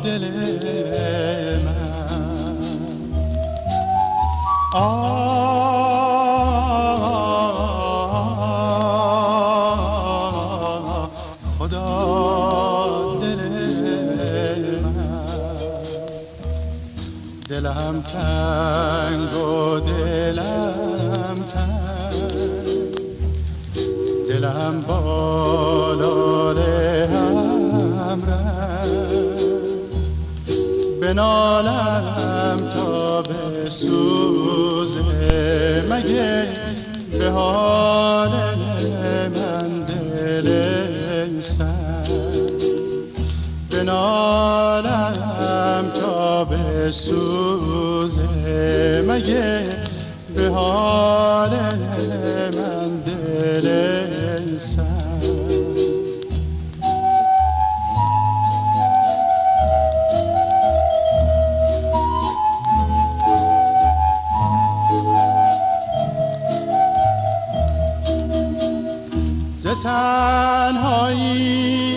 دل من. خدا دل من، دلم تنگ و دلم تنگ، دلم بالال هم رنگ، بنالم تا به سوزه مگه به حال من دل سنگ، بنالم تا به سوزه مگه به حال من دل سنگ. ز تنهایی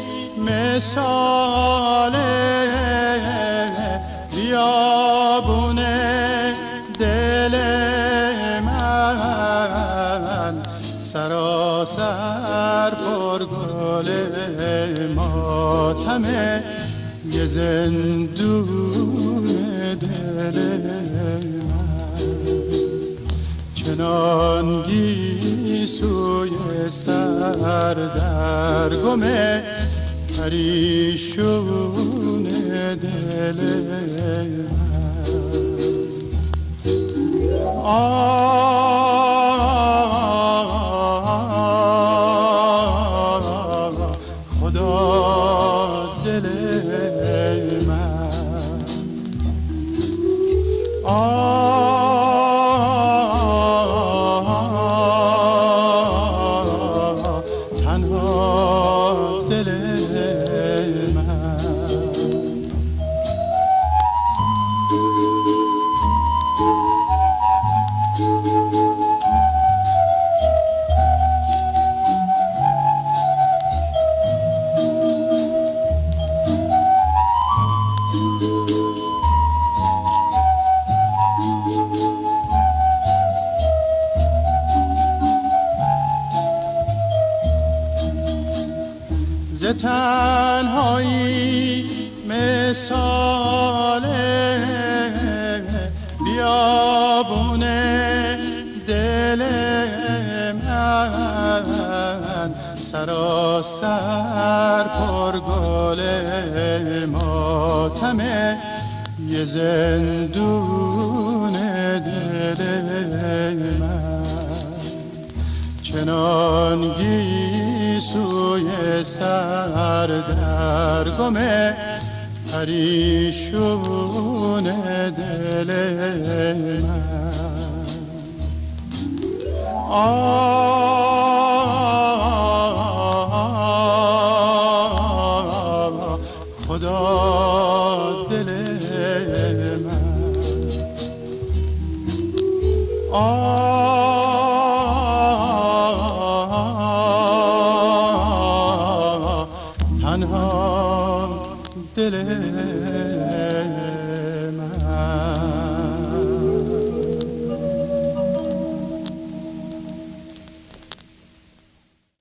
مثال بیابون دل من، سراسر پر گل ماتم یه زندون دل من، چنان گیسوی سر در گم پریشون دل من. خدا دل من، تنها دل من. ز تنهایی مثال بیابون دل من، سراسر پر گل ماتم یه زندون دل من، چنان گیسوی سر در گم پریشون دل من. خدا دل من، تنها دل